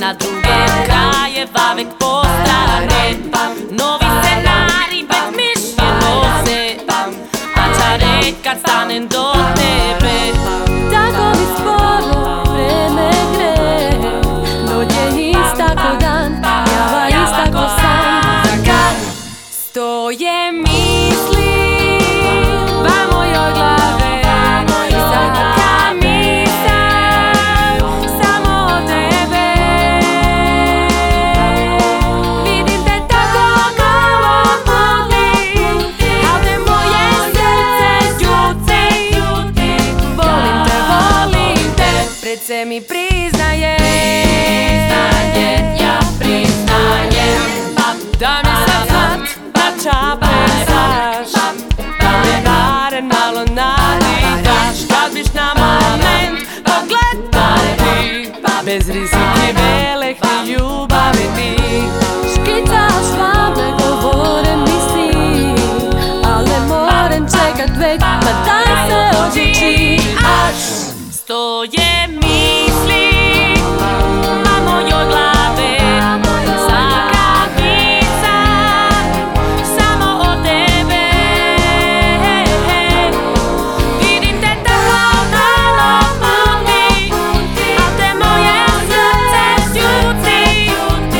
na druge krajeva vek postrane. Novi scenarij bez mišlje nose, a čaret kad stanem do tebe. Tako mi sporo vreme gre, dođe istako dan, java istako san. Kad stoje misli va mojoj glave, svaka misao samo o tebe. Vidim te tako malo puti, al te moje srce ljuti. Volim te, pred se mi priznaje, ja priznajem da mi sad ča plesaš, da me barem malo naditaš. Kad biš na moment pogledati, bez rizike velehne ljubavi ti škitaš vam, ne govorim misli, al ne moram čekat vek, pa daj se odluči. Až stoje misli na mojoj glave, svaka misao samo o tebe. Vidim te tako malo puti, al te moje srce ljuti.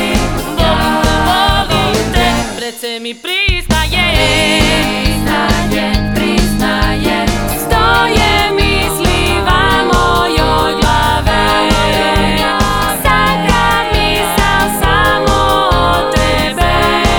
Volim te, pred se mi priznaje, stoje misli va mojoj glave, svaka misao samo o tebe.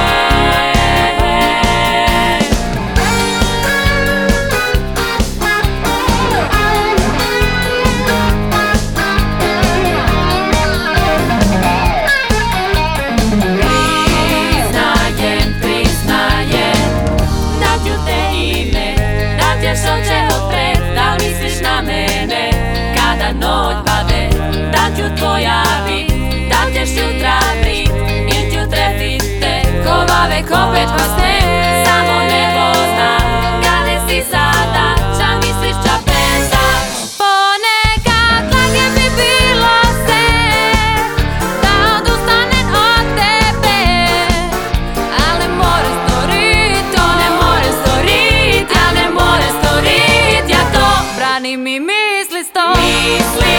Priznajem, da ću te ime, da ćeš oče odpred, da li misliš na mene kada noć pade, da ću tvoja bit, da ćeš jutra bit, il ću trefit te kovavek opet pa sne, samo nebo zna kada si sada, ča misliš ča plesaš. Ponekad lake bi bilo se da odustanem od tebe, al ne more storit, to ne more storit, ja ne more storit, ja to branim i misli sto.